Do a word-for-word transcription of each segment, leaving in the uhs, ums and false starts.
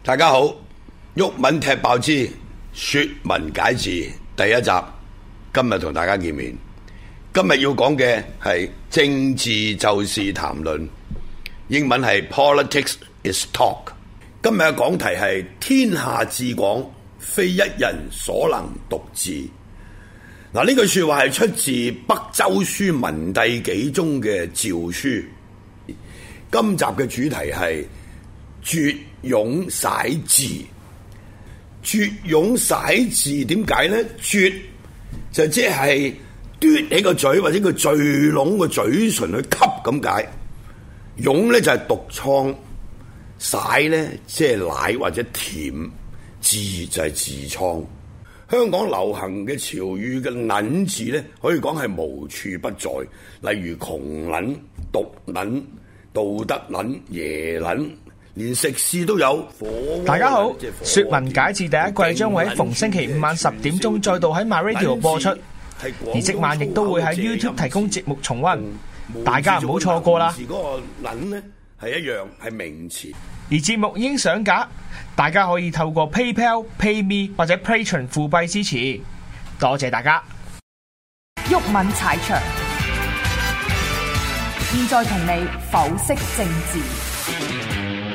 大家好，毓民踢爆之說文解字第一集，今日同大家見面。今日要講嘅係政治就是談論，英文係 Politics is Talk。今日嘅講題係天下至廣，非一人所能獨治。嗱，呢句說話係出自北周書文帝紀中嘅詔書。今集嘅主題係絕涌徙字。絕涌徙字點解呢？絕就即係嘟起個嘴或者個聚攏個嘴唇去吸咁解。涌呢就係毒瘡，徙呢即係奶或者甜，字就係痔瘡。香港流行嘅潮語嘅撚字呢，可以講係無處不在，例如窮撚、毒撚、道德撚、耶撚。連食肆都有。 大家好，說文解字第一季將會喺逢星期五晚十點鐘再度喺 MyRadio 播出，而即晚亦都會喺 YouTube 提供節目重溫，大家唔好錯過啦。 嗰個撚呢係一樣係名詞， 而節目已經上架，大家可以透過 PayPal、PayMe 或者 Patreon 付幣支持，多謝大家。 毓民踩場，現在同你剖析政治。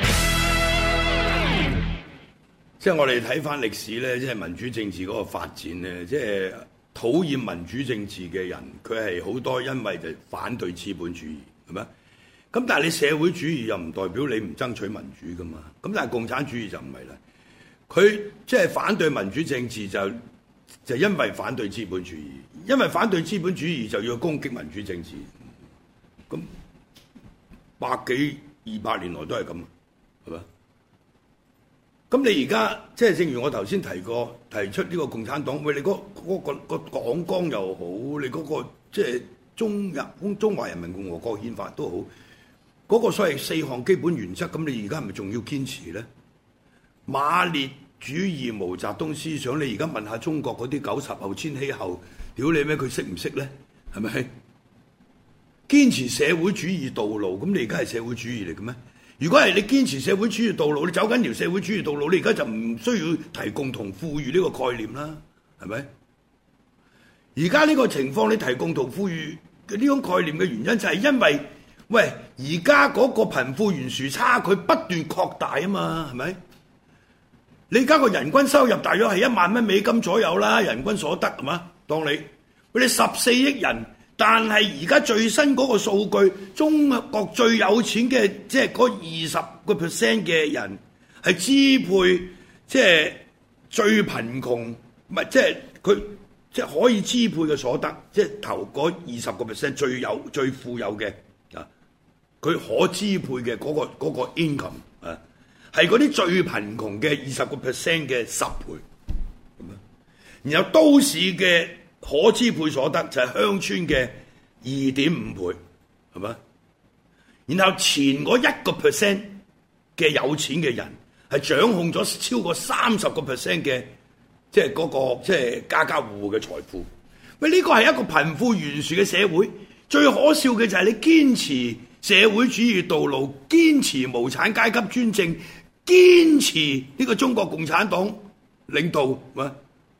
即係我哋睇翻歷史咧，即係民主政治嗰個發展咧，即係討厭民主政治嘅人，佢係好多因為就反對資本主義，係咪？咁但係你社會主義又唔代表你唔爭取民主噶嘛？咁但係共產主義就唔係啦，佢即係反對民主政治就就因為反對資本主義，因為反對資本主義就要攻擊民主政治。咁百幾二百年來都係咁，係咪？咁你而家即係正如我頭先提過，提出呢個共產黨，喂，你嗰、嗰個、嗰個黨綱又好，你嗰、嗰個即係中日中華人民共和國憲法都好，嗰、嗰個所謂四項基本原則，咁你而家係咪仲要堅持咧？馬列主義、毛澤東思想，你而家問下中國嗰啲九十後、千禧後，屌你咩？佢識唔識咧？係咪？堅持社會主義道路，咁你而家係社會主義嚟嘅咩？如果係你堅持社會主義道路，你走緊條社會主義道路，你而家就唔需要提共同富裕呢個概念啦，係咪？而家呢個情況，你提共同富裕嘅呢種概念嘅原因就係因為，喂，而家嗰個貧富懸殊差距不斷擴大啊嘛，係咪？你而家個人均收入大約係一萬蚊美金左右啦，人均所得係嘛？當你你十四億人。但係而家最新嗰個數據，中國最有錢嘅即係嗰二十個 percent 嘅人係支配，即係最貧窮，唔係即係佢即係可以支配嘅所得，即係頭嗰二十個 percent 最有最富有嘅啊，佢可支配嘅嗰個嗰個 income 啊，係嗰啲最貧窮嘅二十個 percent 嘅十倍咁樣，然後都市嘅可支配所得就係鄉村嘅二點五倍，係咪？然後前嗰一個 percent 嘅有錢嘅人係掌控咗超過三十個 percent 嘅，即係嗰個即係家家戶戶嘅財富。喂，呢個係一個貧富懸殊嘅社會。最可笑嘅就係你堅持社會主義道路，堅持無產階級專政，堅持呢個中國共產黨領導，係咪？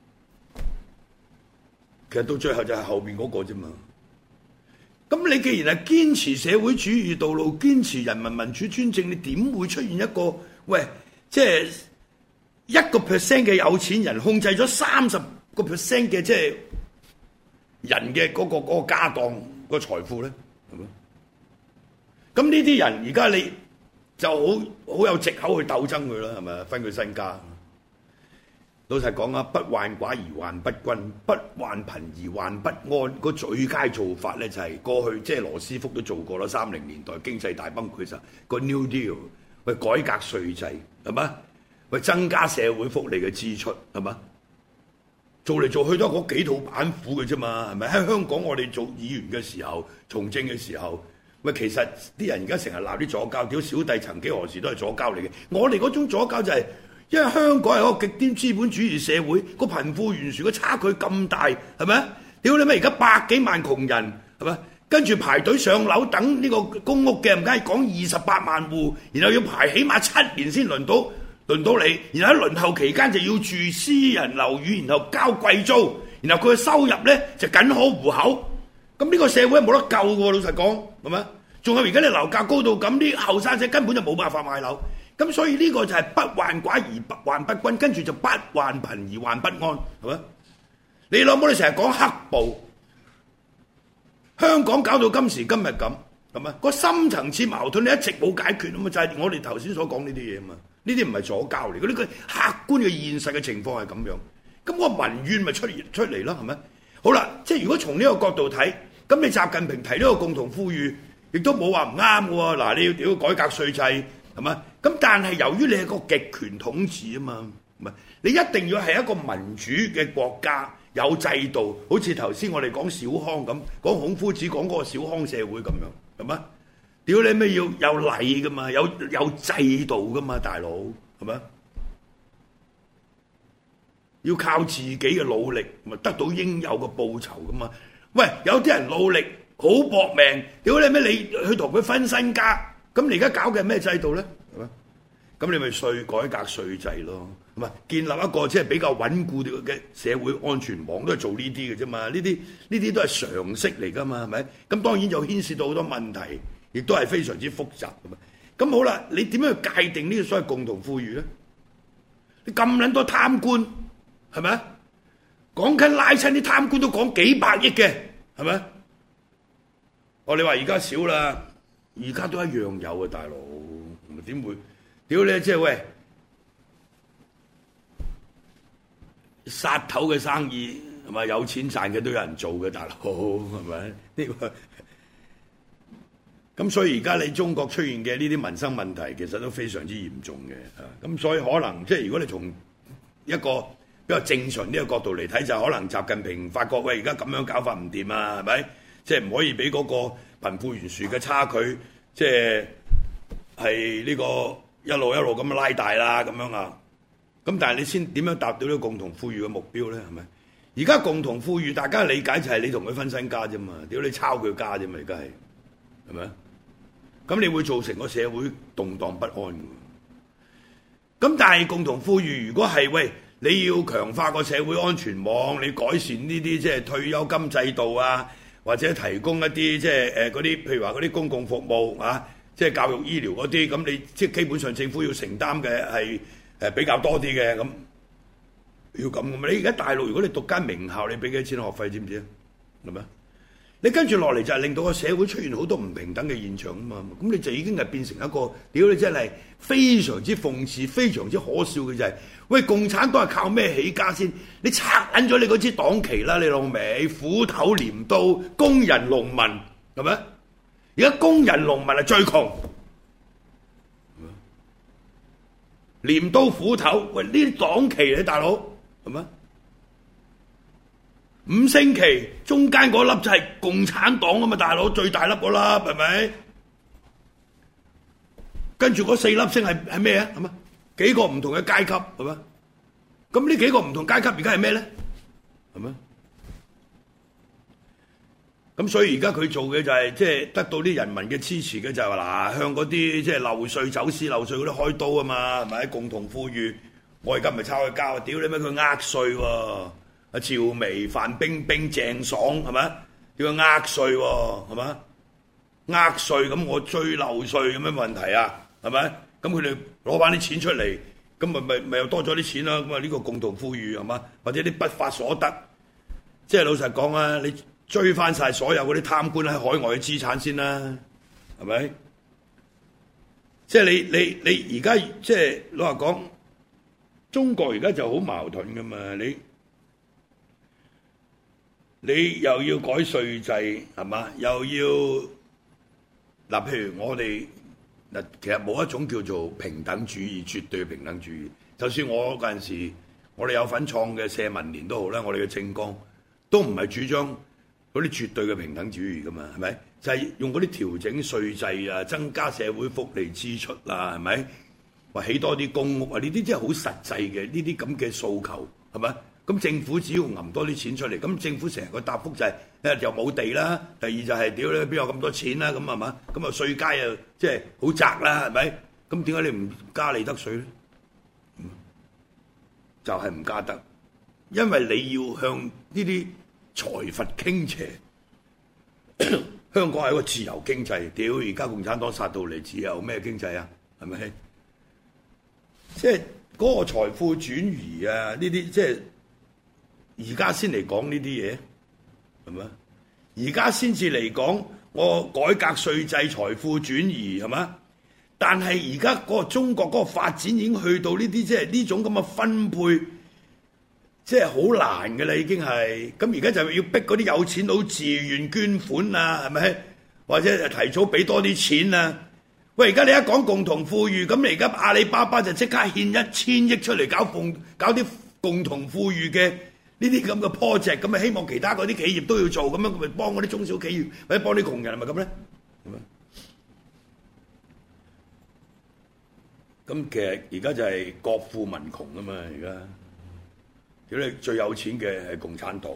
其實到最後就係後邊嗰個啫嘛。咁你既然係堅持社會主義道路，堅持人民民主專政，你點會出現一個喂，即係一個 percent 嘅有錢人控制咗三十個 percent 嘅即係人嘅嗰個嗰個家當個財富咧？係咪？咁呢啲人而家你就好好有藉口去鬥爭佢啦，係咪？分佢身家。老實講啊，不患寡而患不均，不患貧而患不安。個最佳做法咧就係過去即係羅斯福都做過啦。三零年代經濟大崩潰時候，個 New Deal 喂改革稅制係嘛？喂增加社會福利嘅支出係嘛？做嚟做去都係嗰幾套板斧嘅啫嘛，係咪？喺香港我哋做議員嘅時候，從政嘅時候，喂其實啲人而家成日鬧啲左膠，屌小弟曾幾何時都係左膠嚟嘅。我哋嗰種左膠就係、是。因為香港係一個極端資本主義社會，個貧富懸殊嘅差距咁大，係咪？屌你咩？而家百幾萬窮人，係咪？跟住排隊上樓等呢個公屋嘅，唔該講二十八萬戶，然後要排起碼七年先輪到輪到你，然後喺輪候期間就要住私人樓宇，然後交貴租，然後佢嘅收入咧就僅可糊口。咁呢個社會係冇得救嘅喎，老實講係咪？仲有而家啲樓價高到咁，啲後生仔根本就冇辦法買樓。咁所以呢個就係不患寡而不患不均，跟住就不患貧而患不安，係咪？你老母你成日講黑暴，香港搞到今時今日咁，係咪？個深層次矛盾你一直冇解決啊嘛，就係我哋頭先所講呢啲嘢啊嘛。呢啲唔係左膠嚟，嗰啲佢客觀嘅現實嘅情況係咁樣。咁個民怨咪出出嚟咯，係咪？好啦，即係如果從呢個角度睇，咁你習近平提呢個共同富裕，亦都冇話唔啱嘅喎。嗱，你要屌改革稅制，係咪？咁但係由於你係個極權統治啊嘛，唔係你一定要係一個民主嘅國家，有制度，好似頭先我哋講小康咁，講孔夫子講嗰個小康社會咁樣，係咪？屌你咩要有禮噶嘛，有有制度噶嘛，大佬係咪？要靠自己嘅努力，咪得到應有嘅報酬噶嘛？喂，有啲人努力好搏命，屌你咩？你去同佢分身家，咁你而家搞嘅係咩制度咧？係咪？咁你咪稅改革稅制咯，係咪？建立一個即係比較穩固嘅社會安全網，都係做呢啲嘅啫嘛。呢啲呢啲都係常識嚟噶嘛，係咪？咁當然就牽涉到好多問題，亦都係非常之複雜噶嘛。咁好啦，你點樣去界定呢個所謂共同富裕咧？你咁撚多貪官，係咪？講緊拉親啲貪官都講幾百億嘅，係咪？我你話而家少啦，而家都一樣有啊，大佬，點會？屌你，即係喂，殺頭嘅生意係咪有錢賺嘅都有人做嘅，大佬係咪？呢個咁所以而家你中國出現嘅呢啲民生問題，其實都非常之嚴重嘅。咁所以可能即係如果你從一個比較正常呢個角度嚟睇，就可能習近平發覺喂，而家咁樣搞法唔掂啊，係咪？即係唔可以俾嗰個貧富懸殊嘅差距，即係係呢個一路一路咁拉大啦，咁樣啊。咁但係你先點樣達到呢個共同富裕嘅目標咧？係咪？而家共同富裕，大家理解就係你同佢分身家啫嘛，屌你抄佢家啫嘛，而家係係咪？咁你會造成個社會動盪不安嘅。咁但係共同富裕，如果係喂，你要強化個社會安全網，你改善呢啲即係退休金制度啊，或者提供一啲即係誒嗰啲，譬如話嗰啲公共服務啊，即係教育醫療嗰啲，咁你即係基本上政府要承擔嘅係誒比較多啲嘅，咁要咁嘅嘛？你而家大陸如果你讀間名校，你俾幾錢學費知唔知啊？係咪？你跟住落嚟就係令到個社會出現好多唔平等嘅現象啊嘛，咁你就已經係變成一個屌你真係非常之諷刺、非常之可笑嘅就係、是，喂，共產黨係靠咩起家先？你拆撚咗你嗰支黨旗啦，你老味斧頭鐮刀工人農民係咪？而家工人農民係最窮，鐮刀斧頭，喂呢啲黨旗你大佬係咪？五星旗中間嗰粒就係共產黨啊嘛，大佬最大粒嗰粒係咪？跟住嗰四粒星係係咩啊？係嘛？幾個唔同嘅階級係嘛？咁呢幾個唔同階級而家係咩咧？係咪？咁所以而家佢做嘅就係即係得到啲人民嘅支持嘅就係話嗱，向嗰啲即係漏稅走私漏稅嗰啲開刀啊嘛，係咪？共同富裕，我而家唔係抄佢交，屌你咩佢呃稅喎！阿趙薇、范冰冰、鄭爽係咪？叫佢呃稅喎，係咪？呃稅咁我追漏稅有咩問題啊？係咪？咁佢哋攞翻啲錢出嚟，咁咪咪咪又多咗啲錢啦。咁啊呢個共同富裕係嘛？或者啲不法所得，即係老實講啊，你追翻晒所有嗰啲貪官喺海外嘅資產先啦，係咪？即係你你你而家即係老實講，中國而家就好矛盾噶嘛，你。你又要改稅制係嘛？又要嗱，譬如我哋嗱，其實冇一種叫做平等主義，絕對平等主義。就算我嗰陣時，我哋有份創嘅社民連都好啦，我哋嘅政綱都唔係主張嗰啲絕對嘅平等主義噶嘛，係咪？就係、是、用嗰啲調整稅制啊，增加社會福利支出啦，係咪？話起多啲公屋啊，呢啲真係好實際嘅，呢啲咁嘅訴求係咪？咁政府只要揞多啲錢出嚟，咁政府成個答覆就係、是、誒又冇地啦，第二就係屌你邊有咁多錢啦，咁係嘛？咁啊稅階又即係好窄啦，係咪？咁點解你唔加利得稅咧？ 就係唔加得，因為你要向呢啲財閥傾斜。香港係一個自由經濟，屌而家共產黨殺到嚟，自由咩經濟啊？係咪？即係嗰個財富轉移啊！呢啲即係而家先嚟講呢啲嘢，係咪？而家先至嚟講，我改革稅制、財富轉移係嘛？但係而家嗰個中國嗰個發展已經去到呢啲即係呢種咁嘅分配，即係好難嘅啦，已經係。咁而家就要逼嗰啲有錢佬自願捐款啊，係咪？或者提早俾多啲錢啊？喂，而家你一講共同富裕，咁你而家阿里巴巴就即刻獻一千億出嚟搞共搞啲共同富裕嘅呢啲咁嘅 project， 咁咪希望其他嗰啲企業都要做，咁樣咪幫嗰啲中小企業或者幫啲窮人係咪咁咧？咁其實而家就係國富民窮啊嘛！而家屌你最有錢嘅係共產黨，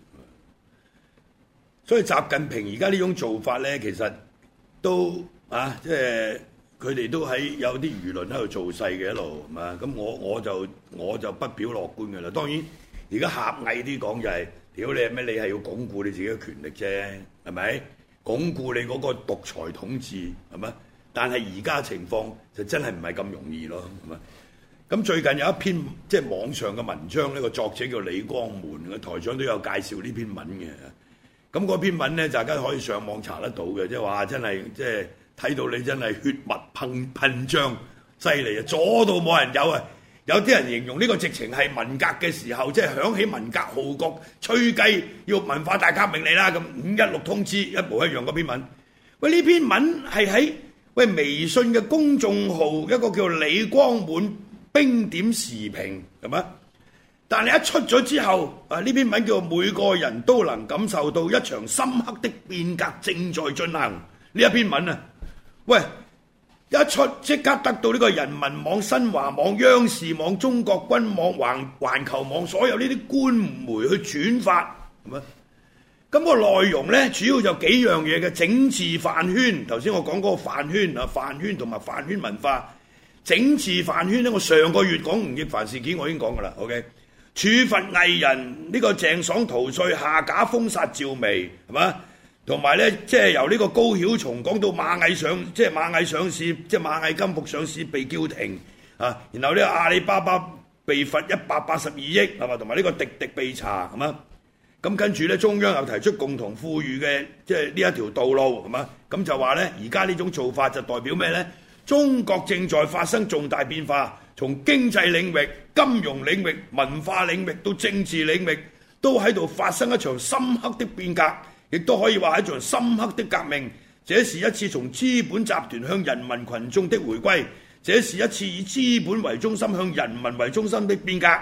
所以習近平而家呢種做法咧，其實都啊，即係佢哋都喺有啲輿論喺度做勢嘅一路，係嘛？咁我我就我就不表樂觀嘅啦。當然而家狹隘啲講就係、是，屌你係咩？你係要鞏固你自己嘅權力啫，係咪？鞏固你嗰個獨裁統治係咪？但係而家情況就真係唔係咁容易咯，係咪？咁最近有一篇即係網上嘅文章，呢個作者叫李光門，個台長都有介紹呢篇文嘅。咁嗰篇文咧，大家可以上網查得到嘅，即係話真係即係睇到你真係血脈噴噴張，犀利啊！左到冇人有啊！有啲人形容呢個直情係文革嘅時候，即係響起文革號角，吹雞要文化大革命嚟啦！咁五一六通知一模一樣嗰篇文。喂，呢篇文係喺喂微信嘅公眾號一個叫李光滿冰點時評係嘛？但係一出咗之後，啊呢篇文叫每個人都能感受到一場深刻的變革正在進行。呢一篇文啊，喂一出即刻得到呢個人民網、新華網、央視網、中國軍網、環環球網所有呢啲官媒去轉發，係嘛？咁個內容咧主要就幾樣嘢嘅，整治飯圈。頭先我講嗰個飯圈啊，飯圈同埋飯圈文化，整治飯圈咧。我上個月講吳亦凡事件，我已經講噶啦。OK。處罰藝人呢個鄭爽逃稅，下架封殺趙薇，係嘛？同埋咧，即係由呢個高曉松講到螞蟻上，即係螞蟻上市，即係螞蟻金服上市被叫停啊。然後呢個阿里巴巴被罰一百八十二億，係嘛？同埋呢個滴滴被查，係嘛？咁跟住咧，中央又提出共同富裕嘅，即係呢一條道路，係嘛？咁就話咧，而家呢種做法就代表咩咧？中國正在發生重大變化。從經濟領域、金融領域、文化領域到政治領域，都喺度發生一場深刻的變革，亦都可以話係一場深刻的革命。這是一次從資本集團向人民群眾的回歸，這是一次以資本為中心向人民為中心的變革。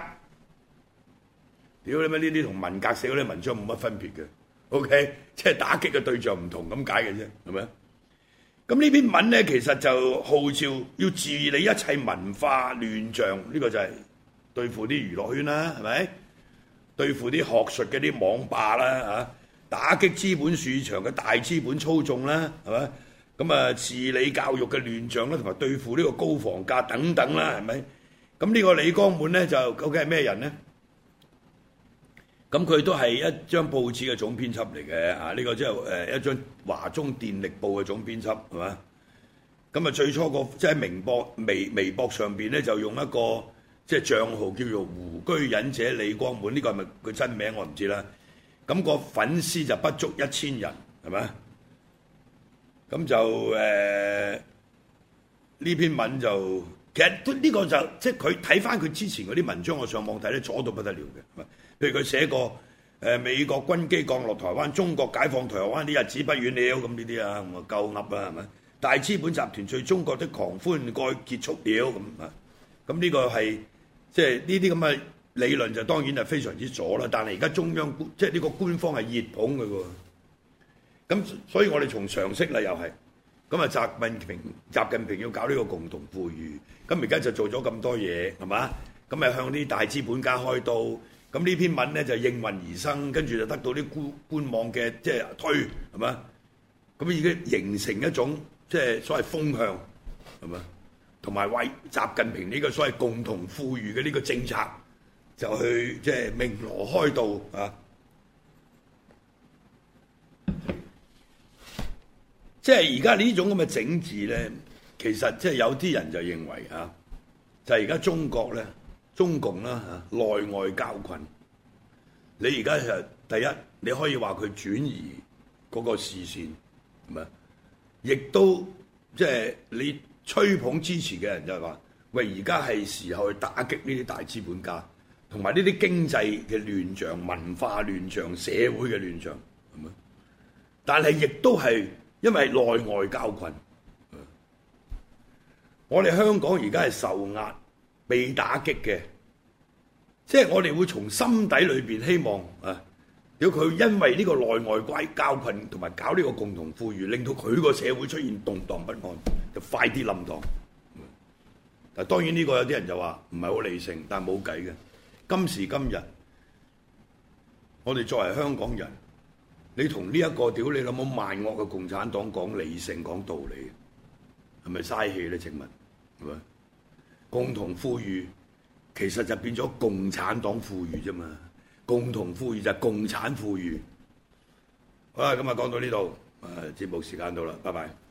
屌你咩？呢啲同文革寫嗰啲文章冇乜分別嘅 ，OK， 即係打擊嘅對象唔同咁解嘅啫，係咪？咁呢篇文咧，其實就號召要治理一切文化亂象，呢、這個就係對付啲娛樂圈啦，係咪？對付啲學術嘅啲網霸啦，嚇，打擊資本市場嘅大資本操縱啦，係咪？咁啊，治理教育嘅亂象啦，同埋對付呢個高房價等等啦，係咪？咁呢個李光滿咧，就究竟係咩人咧？咁佢都係一張報紙嘅總編輯嚟嘅，啊呢個即係誒一張華中電力報嘅總編輯，係嘛？咁啊最初個即係明博微微博上邊咧，就用一個即係帳號叫做湖居忍者李光滿，呢個係咪佢真名我唔知啦。咁個粉絲就不足一千人，係咪？咁就誒呢篇文就其實呢個就即係佢睇翻佢之前嗰啲文章，我上網睇咧左到不得了嘅。譬如佢寫過誒、呃、美國軍機降落台灣，中國解放台灣啲日子不遠了，咁呢啲啊，咁啊夠噏啦，係咪？大資本集團對中國的狂歡該結束了，咁啊，咁呢個係即係呢啲咁嘅理論就當然係非常之左啦。但係而家中央即係呢個官方係熱捧佢喎，咁所以我哋從常識啦又係，咁啊習近平習近平要搞呢個共同富裕，咁而家就做咗咁多嘢係嘛？咁啊向啲大資本家開刀。咁呢篇文咧就應運而生，跟住就得到啲官官網嘅即係推係嘛？咁已經形成一種即係所謂風向係嘛？同埋為習近平呢個所謂共同富裕嘅呢個政策就去即係鳴鑼開道啊！即係而家呢種咁嘅整治咧，其實即係有啲人就認為啊，就係而家中國咧、中共啦嚇內外交困。你而家就第一，你可以話佢轉移嗰個視線，係咪？亦都即係你吹捧支持嘅人就係話：喂，而家係時候去打擊呢啲大資本家，同埋呢啲經濟嘅亂象、文化亂象、社會嘅亂象，係咪？但係亦都係因為內外交困。我哋香港而家係受壓、被打擊嘅。即係我哋會從心底裏邊希望啊，如果佢因為呢個內外交困同埋搞呢個共同富裕，令到佢個社會出現動盪不安，就快啲冧檔。但當然呢個有啲人就話唔係好理性，但係冇計嘅。今時今日，我哋作為香港人，你同呢一個屌你老母萬惡嘅共產黨講理性講道理，係咪嘥氣咧？請問係咪？共同富裕。其實就變咗共產黨富裕啫嘛，共同富裕就係共產富裕。好啦，咁啊講到呢度，誒節目時間到啦，拜拜。